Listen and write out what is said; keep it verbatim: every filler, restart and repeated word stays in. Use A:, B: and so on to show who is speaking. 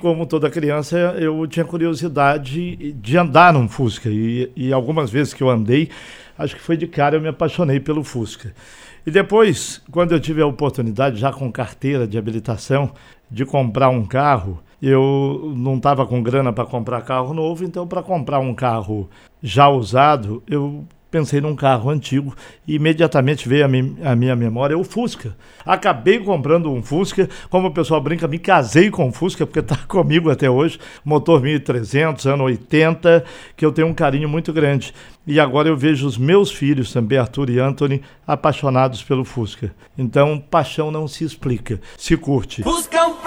A: Como toda criança, eu tinha curiosidade de andar num Fusca. E, e algumas vezes que eu andei, acho que foi de cara, eu me apaixonei pelo Fusca. E depois, quando eu tive a oportunidade, já com carteira de habilitação, de comprar um carro, eu não estava com grana para comprar carro novo, então para comprar um carro já usado, eu pensei num carro antigo e imediatamente veio à minha memória o Fusca. Acabei comprando um Fusca, como o pessoal brinca, me casei com o Fusca, porque está comigo até hoje, motor mil e trezentos, ano oitenta, que eu tenho um carinho muito grande. E agora eu vejo os meus filhos também, Arthur e Anthony, apaixonados pelo Fusca. Então, paixão não se explica, se curte. Fuscão!